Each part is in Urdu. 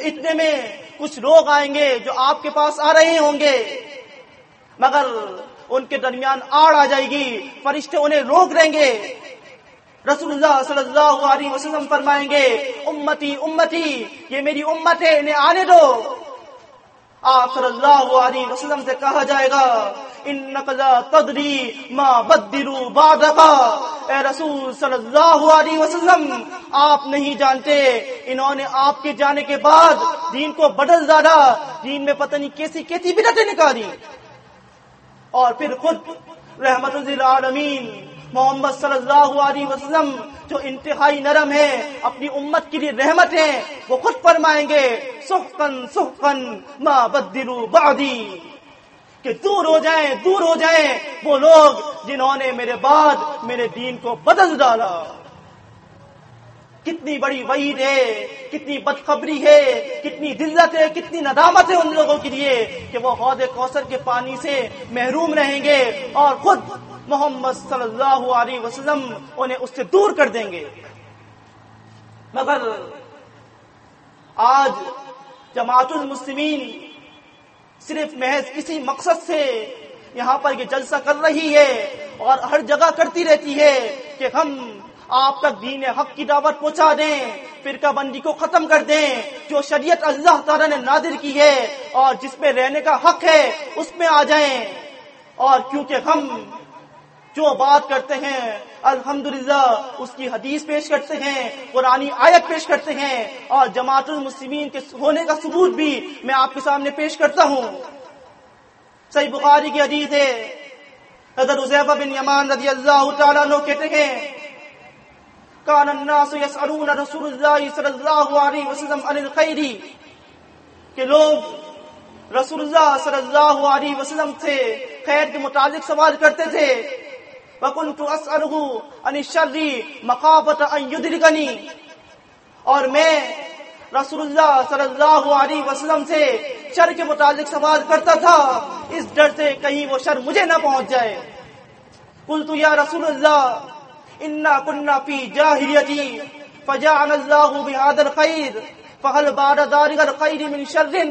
اتنے میں کچھ لوگ آئیں گے جو آپ کے پاس آ رہے ہوں گے، مگر ان کے درمیان آڑ آ جائے گی، فرشتے انہیں روک دیں گے۔ رسول اللہ صلی اللہ علیہ وسلم فرمائیں گے امتی امتی، یہ میری امت ہے، انہیں آنے دو۔ آپ صلی اللہ علیہ وسلم سے کہا جائے گا انک لا تدری ما بدلوا بعدک، اے رسول صلی اللہ علیہ وسلم آپ نہیں جانتے انہوں نے آپ کے جانے کے بعد دین کو بدل ڈالا، دین میں پتہ نہیں کیسی کیسی بدعتیں نکالی، اور پھر خود رحمت للعالمین محمد صلی اللہ علیہ وسلم جو انتہائی نرم ہے، اپنی امت کے لیے رحمت ہے، وہ خود فرمائیں گے سحقن سحقن ما بدلوا بعدی، کہ دور ہو جائیں وہ لوگ جنہوں نے میرے بعد میرے دین کو بدل ڈالا۔ کتنی بڑی وعید ہے، کتنی بدخبری ہے، کتنی ذلت ہے، کتنی ندامت ہے ان لوگوں کے لیے کہ وہ حوض کوثر کے پانی سے محروم رہیں گے اور خود محمد صلی اللہ علیہ وسلم انہیں اس سے دور کر دیں گے۔ مگر آج جماعت المسلمین صرف محض اسی مقصد سے یہاں پر یہ جلسہ کر رہی ہے اور ہر جگہ کرتی رہتی ہے کہ ہم آپ تک دین حق کی دعوت پہنچا دیں، فرقہ بندی کو ختم کر دیں، جو شریعت اللہ تعالیٰ نے نازل کی ہے اور جس میں رہنے کا حق ہے اس میں آ جائیں۔ اور کیونکہ ہم جو بات کرتے ہیں الحمدللہ اس کی حدیث پیش کرتے ہیں، قرآنی آیت پیش کرتے ہیں، اور جماعت المسلمین کے ہونے کا ثبوت بھی میں آپ کے سامنے پیش کرتا ہوں۔ صحیح بخاری کی حدیث ہے، حضرت حذیفہ بن یمان رضی اللہ تعالیٰ عنہ کہتے ہیں کان الناس یسألون رسول اللہ صلی اللہ علیہ وسلم عن الخیر، کہ لوگ رسول اللہ صلی اللہ علیہ وسلم سے خیر کے متعلق سوال کرتے تھے، وَكُنْتُ أَسْأَلُهُ عَنِ الشَّرِّ مَخَافَةَ أَنْ يُدْرِكَنِي، اور میں رسول اللہ صلی اللہ علیہ وسلم سے شر کے متعلق سوال کرتا تھا اس ڈر سے کہیں وہ شر مجھے نہ پہنچ جائے۔ قُلْتُ يَا رسول اللہ إِنَّا كُنَّا فِي جَاهِلِيَّةٍ فَجَاءَنَا اللَّهُ بِهَذَا الْخَيْرِ فَهَلْ بَعْدَ ذَلِكَ الْخَيْرِ مِنْ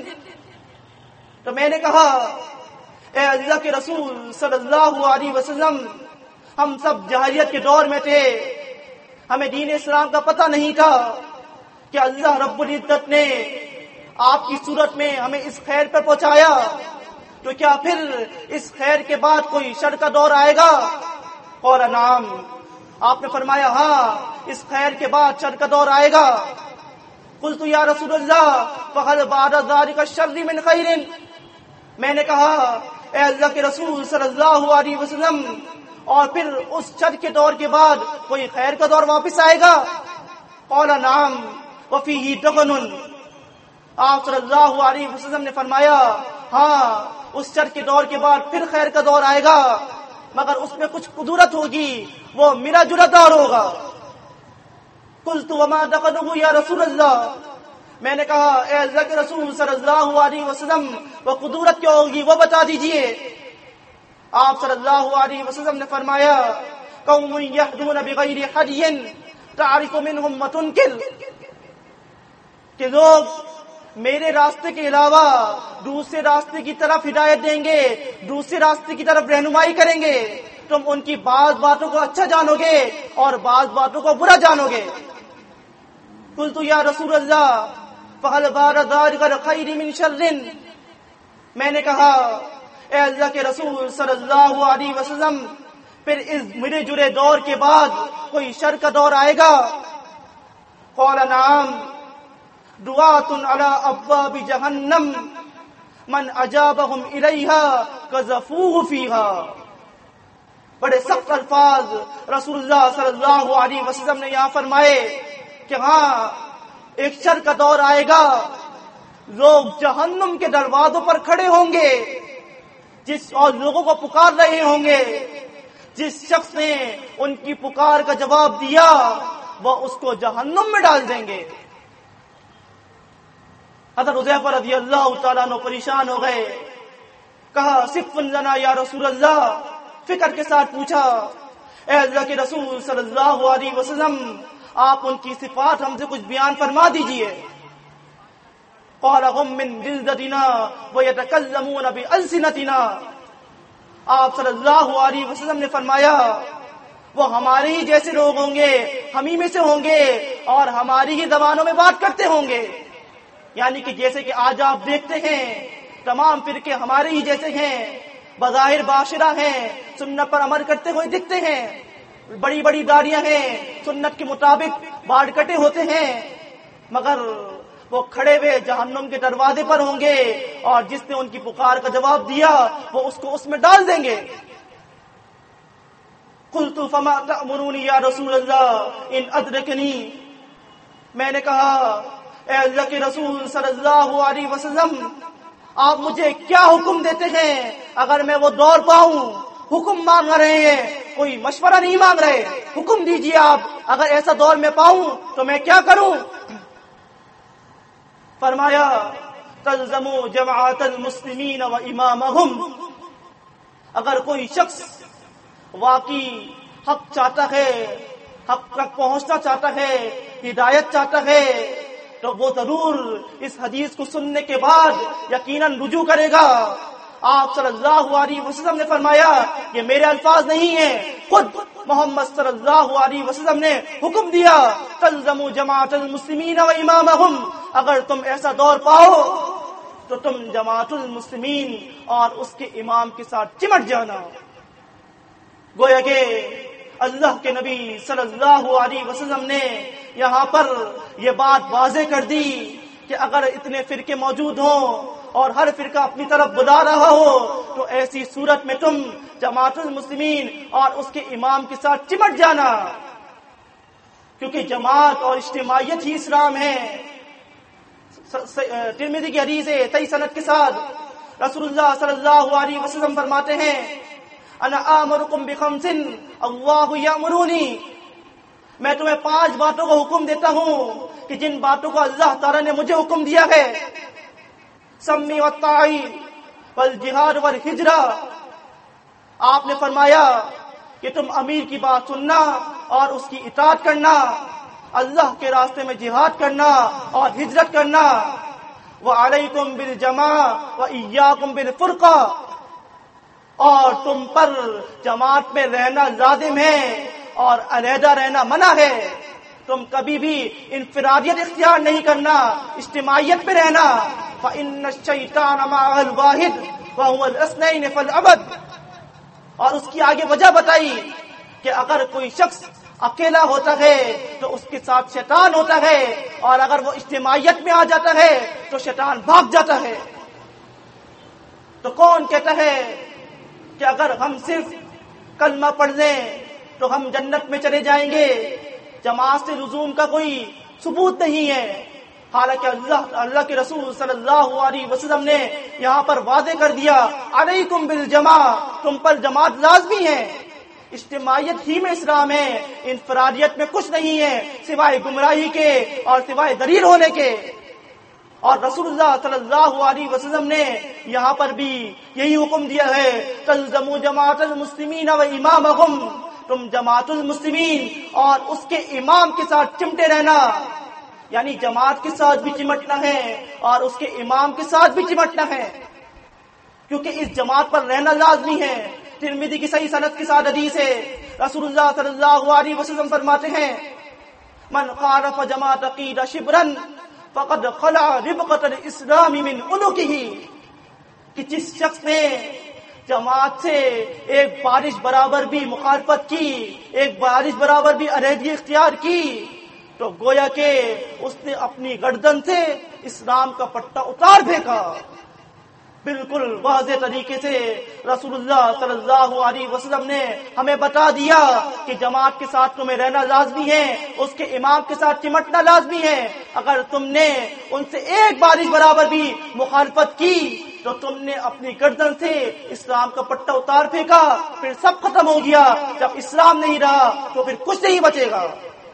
شَرٍّ، تو میں نے کہا اے اللہ کے رسول صلی اللہ علیہ وسلم، ہم سب جاہلیت کے دور میں تھے، ہمیں دین اسلام کا پتہ نہیں تھا کہ اللہ رب العزت نے آپ کی صورت میں ہمیں اس خیر پر پہنچایا، تو کیا پھر اس خیر کے بعد کوئی شر کا دور آئے گا؟ اور نعم، آپ نے فرمایا ہاں اس خیر کے بعد شر کا دور آئے گا۔ قلت یا رسول اللہ فهل بعد ذلك الشر من خیر، میں نے کہا اے اللہ کے رسول صلی اللہ علیہ وسلم، اور پھر اس شر کے دور کے بعد کوئی خیر کا دور واپس آئے گا؟ قال نعم وفیہ دغن، آپ صلی اللہ علیہ وسلم نے فرمایا ہاں اس شر کے دور کے بعد پھر خیر کا دور آئے گا، مگر اس میں کچھ قدرت ہوگی، وہ میرا جرا دور ہوگا۔ قلت وما دغنہ یا رسول اللہ، میں نے کہا اے اللہ کے رسول صلی اللہ علیہ وسلم وہ قدرت کیا ہوگی وہ بتا دیجئے۔ آپ صلی اللہ علیہ وسلم نے فرمایا قوم یہدون بغیر ہدی تعرف منہم وتنکر، کہ لوگ میرے راستے کے علاوہ دوسرے راستے کی طرف ہدایت دیں گے، دوسرے راستے کی طرف رہنمائی کریں گے، تم ان کی بعض باتوں کو اچھا جانو گے اور بعض باتوں کو برا جانو گے۔ قلت یا رسول اللہ فهل بعد ذلك الخير من شر، میں نے کہا اے اللہ کے رسول صلی اللہ علیہ وسلم پھر اس ملے جلے دور کے بعد کوئی شر کا دور آئے گا؟ قال نعم دعاة على ابواب جہنم من اجابهم الیها قذفوه فیها، بڑے سخت الفاظ رسول اللہ صلی اللہ علیہ وسلم نے یہاں فرمائے کہ ہاں ایک شر کا دور آئے گا، لوگ جہنم کے دروازوں پر کھڑے ہوں گے، اور لوگوں کو پکار رہے ہوں گے، جس شخص نے ان کی پکار کا جواب دیا وہ اس کو جہنم میں ڈال دیں گے۔ حضرت حذیفہ رضی اللہ تعالیٰ عنہ پریشان ہو گئے، کہا صف لنا یا رسول اللہ، فکر کے ساتھ پوچھا اے اللہ کے رسول صلی اللہ علیہ وسلم آپ ان کی صفات ہم سے کچھ بیان فرما دیجئے۔ قال هم من جلدتنا ويتكلمون بألسنتنا. آپ صلی اللہ علیہ وسلم نے فرمایا وہ ہمارے ہی جیسے لوگ ہوں گے، ہم ہی میں سے ہوں گے اور ہماری ہی زبانوں میں بات کرتے ہوں گے. یعنی کہ جیسے کہ آج آپ دیکھتے ہیں تمام فرقے ہمارے ہی جیسے ہیں، بظاہر باشرہ ہیں، سنت پر عمل کرتے ہوئے دکھتے ہیں، بڑی بڑی داڑیاں ہیں، سنت کے مطابق باڑ کٹے ہوتے ہیں، مگر وہ کھڑے ہوئے جہنم کے دروازے پر ہوں گے اور جس نے ان کی پکار کا جواب دیا وہ اس کو اس میں ڈال دیں گے. قلت فما تأمرونی یا رسول اللہ ان ادرکنی. میں نے کہا اے اللہ کے رسول صلی اللہ علیہ وسلم آپ مجھے کیا حکم دیتے ہیں اگر میں وہ دور پاؤں. حکم مانگ رہے ہیں، کوئی مشورہ نہیں مانگ رہے، حکم دیجیے آپ اگر ایسا دور میں پاؤں تو میں کیا کروں. فرمایا تلزموا جماعت المسلمین و امامہم. اگر کوئی شخص واقعی حق چاہتا ہے، حق تک پہنچنا چاہتا ہے، ہدایت چاہتا ہے تو وہ ضرور اس حدیث کو سننے کے بعد یقیناً رجوع کرے گا. آپ صلی اللہ علیہ وسلم نے فرمایا یہ میرے الفاظ نہیں ہیں، خود محمد صلی اللہ علیہ وسلم نے حکم دیا تلزموا جماعت المسلمین و امامہم. اگر تم ایسا دور پاؤ تو تم جماعت المسلمین اور اس کے امام کے ساتھ چمٹ جانا. گویا کہ اللہ کے نبی صلی اللہ علیہ وسلم نے یہاں پر یہ بات واضح کر دی کہ اگر اتنے فرقے موجود ہوں اور ہر فرقہ اپنی طرف بلا رہا ہو تو ایسی صورت میں تم جماعت المسلمین اور اس کے امام کے ساتھ چمٹ جانا، کیونکہ جماعت اور اجتماعیت ہی اسلام ہے. ترمذی کی حدیث ہے صحیح سند کے ساتھ رسول اللہ صلی اللہ علیہ وسلم فرماتے ہیں انا آمرکم بخمس اللہ یامرونی. میں تمہیں 5 باتوں کا حکم دیتا ہوں کہ جن باتوں کو اللہ تعالیٰ نے مجھے حکم دیا ہے. سمی والطاعی والجہاد والہجرہ. آپ نے فرمایا کہ تم امیر کی بات سننا اور اس کی اطاعت کرنا، اللہ کے راستے میں جہاد کرنا اور ہجرت کرنا. وعلیکم بالجماع وایاکم بالفرقہ. اور تم پر جماعت میں رہنا لازم ہے اور علیحدہ رہنا منع ہے. تم کبھی بھی انفرادیت اختیار نہیں کرنا، اجتماعیت پہ رہنا. فإن الشیطان مع الواحد وهو الاثنین فالعبد. اور اس کی آگے وجہ بتائی کہ اگر کوئی شخص اکیلا ہوتا ہے تو اس کے ساتھ شیطان ہوتا ہے اور اگر وہ اجتماعیت میں آ جاتا ہے تو شیطان بھاگ جاتا ہے. تو کون کہتا ہے کہ اگر ہم صرف کلمہ پڑھ لیں تو ہم جنت میں چلے جائیں گے؟ جماعت سے لزوم کا کوئی ثبوت نہیں ہے. حالانکہ اللہ کے رسول صلی اللہ علیہ وسلم نے یہاں پر واضح کر دیا علیکم بالجماع، تم پر جماعت لازمی ہے. اجتماعیت ہی میں اسلام ہے، انفرادیت میں کچھ نہیں ہے سوائے گمراہی کے اور سوائے دلیل ہونے کے. اور رسول اللہ صلی اللہ علیہ وسلم نے یہاں پر بھی یہی حکم دیا ہے تلزموا جماعت المسلمین و امامہم. تم جماعت المسلمین اور اس کے امام کے ساتھ چمٹے رہنا، یعنی جماعت کے ساتھ بھی چمٹنا ہے اور اس کے امام کے ساتھ بھی چمٹنا ہے، کیونکہ اس جماعت پر رہنا لازمی ہے. ترمذی کی صحیح سند کے ساتھ حدیث ہے رسول اللہ صلی اللہ علیہ وسلم فرماتے ہیں من خالف جماعت قید شبرا فقد خلع ربقۃ الاسلام من عنقہ. کہ جس شخص نے جماعت سے ایک بارش برابر بھی مخالفت کی، ایک بارش برابر بھی علیحدگی اختیار کی، تو گویا کہ اس نے اپنی گردن سے اسلام کا پٹا اتار پھینکا. بالکل واضح طریقے سے رسول اللہ صلی اللہ علیہ وسلم نے ہمیں بتا دیا کہ جماعت کے ساتھ تمہیں رہنا لازمی ہے، اس کے امام کے ساتھ چمٹنا لازمی ہے. اگر تم نے ان سے ایک بارش برابر بھی مخالفت کی تو تم نے اپنی گردن سے اسلام کا پٹا اتار پھینکا، پھر سب ختم ہو گیا. جب اسلام نہیں رہا تو پھر کچھ نہیں بچے گا.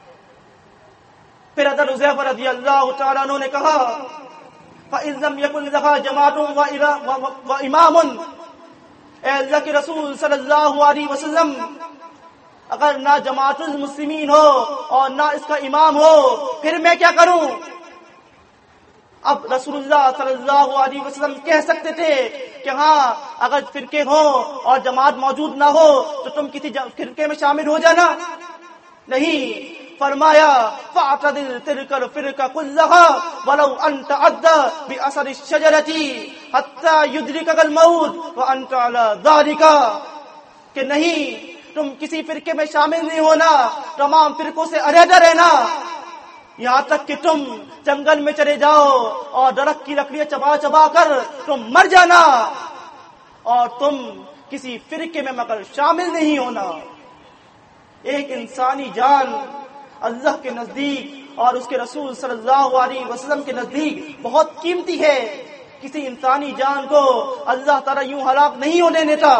پھر حضرت حذیفہ رضی اللہ تعالیٰ عنہ نے کہا فَإِن لَّمْ يَكُن لَّهَا جَمَاعَةٌ وَإِمَامٌ. اے اللہ کے رسول صلی اللہ علیہ وسلم اگر نہ جماعت المسلمین ہو اور نہ اس کا امام ہو پھر میں کیا کروں؟ اب رسول اللہ صلی اللہ علیہ وسلم کہہ سکتے تھے کہ ہاں اگر فرقے ہوں اور جماعت موجود نہ ہو تو تم کسی فرقے میں شامل ہو جانا. نہیں، فرمایا فاعتدل تلك الفرقة كلها ولو أن تعدى بأثر الشجرة حتى يدركك الموت وأنت على ذلك، کہ نہیں تم کسی فرقے میں شامل نہیں ہونا، تمام فرقوں سے علیحدہ رہنا، یہاں تک کہ تم جنگل میں چلے جاؤ اور درخت کی لکڑیاں چبا چبا کر تم مر جانا، اور تم کسی فرقے میں مگر شامل نہیں ہونا. ایک انسانی جان اللہ کے نزدیک اور اس کے رسول صلی اللہ علیہ وسلم کے نزدیک بہت قیمتی ہے. کسی انسانی جان کو اللہ تعالیٰ یوں ہلاک نہیں ہونے دیتا،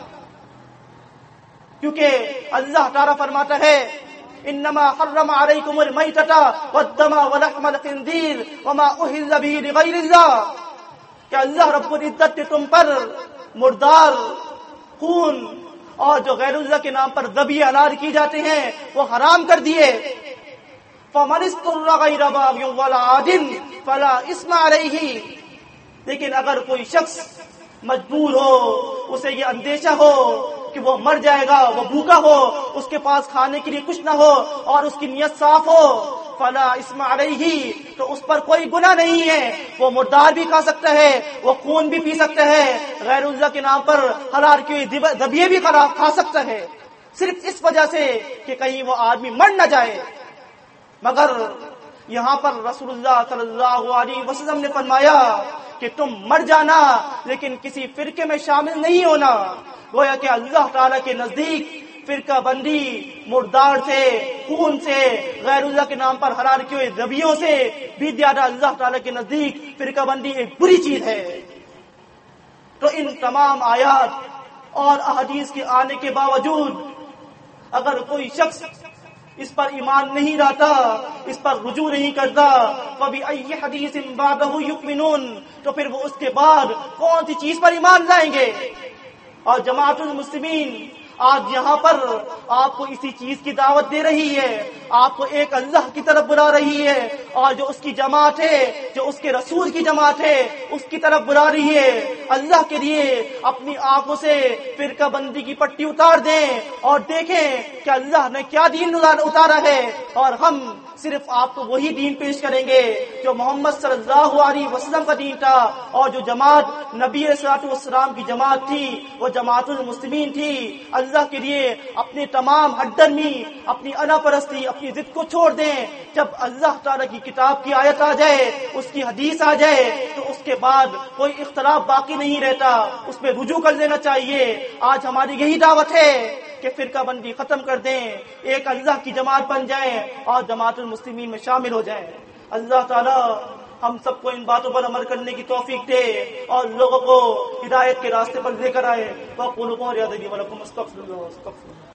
کیونکہ اللہ تعالیٰ فرماتا ہے انما حرم علیکم المیتۃ والدم ولحم الخنزیر وما اہل به لغیر اللہ، کہ اللہ رب العزت نے تم پر مردار، خون اور جو غیر اللہ کے نام پر ذبیح انار کی جاتے ہیں وہ حرام کر دیے. فمن اضطر غیر باغ ولا عاد فلا اثم علیہ، لیکن اگر کوئی شخص مجبور ہو، اسے یہ اندیشہ ہو کہ وہ مر جائے گا، وہ بھوکا ہو، اس کے پاس کھانے کے لیے کچھ نہ ہو اور اس کی نیت صاف ہو، فلا اثم علیہ، تو اس پر کوئی گناہ نہیں ہے. وہ مردار بھی کھا سکتا ہے، وہ خون بھی پی سکتا ہے، غیر اللہ کے نام پر حلال کی ذبیحہ بھی کھا سکتا ہے، صرف اس وجہ سے کہ کہیں وہ آدمی مر نہ جائے. مگر یہاں پر رسول اللہ صلی اللہ علیہ وسلم نے فرمایا کہ تم مر جانا لیکن کسی فرقے میں شامل نہیں ہونا. گویا کہ اللہ تعالیٰ کے نزدیک فرقہ بندی مردار سے، خون سے، غیر اللہ کے نام پر حلال کیے ہوئے ذبیحوں سے بھی زیادہ اللہ تعالیٰ کے نزدیک فرقہ بندی ایک بری چیز ہے. تو ان تمام آیات اور احادیث کے آنے کے باوجود اگر کوئی شخص اس پر ایمان نہیں لاتا، اس پر رجوع نہیں کرتا، فَبِأَيِّ حَدِيثٍ بَعْدَهُ يُؤْمِنُونَ، تو پھر وہ اس کے بعد کون سی چیز پر ایمان لائیں گے؟ اور جماعت المسلمین آج یہاں پر آپ کو اسی چیز کی دعوت دے رہی ہے، آپ کو ایک اللہ کی طرف بلا رہی ہے، اور جو اس کی جماعت ہے، جو اس کے رسول کی جماعت ہے، اس کی طرف بلا رہی ہے. اللہ کے لیے اپنی آنکھوں سے فرقہ بندی کی پٹی اتار دیں اور دیکھیں کہ اللہ نے کیا دین اتارا ہے، اور ہم صرف آپ کو وہی دین پیش کریں گے جو محمد صلی اللہ علیہ وسلم کا دین تھا، اور جو جماعت نبی علیہ الصلوۃ والسلام کی جماعت تھی وہ جماعت المسلمین تھی. اللہ کے لیے اپنے تمام ہڈرمی، اپنی انا پرستی، اپنی ضد کو چھوڑ دیں. جب اللہ تعالیٰ کی کتاب کی آیت آ جائے، اس کی حدیث آ جائے، تو اس کے بعد کوئی اختلاف باقی نہیں رہتا، اس پہ رجوع کر لینا چاہیے. آج ہماری یہی دعوت ہے کہ فرقہ بندی ختم کر دیں، ایک اللہ کی جماعت بن جائیں اور جماعت المسلمین میں شامل ہو جائیں. اللہ تعالیٰ ہم سب کو ان باتوں پر عمل کرنے کی توفیق دے اور لوگوں کو ہدایت کے راستے پر لے کر آئے. وَقُولُوا قَوْلِي هَٰذَا وَلَكُمْ أَسْتَغْفِرُ اللَّهَ وَاسْتَغْفِرُوهُ.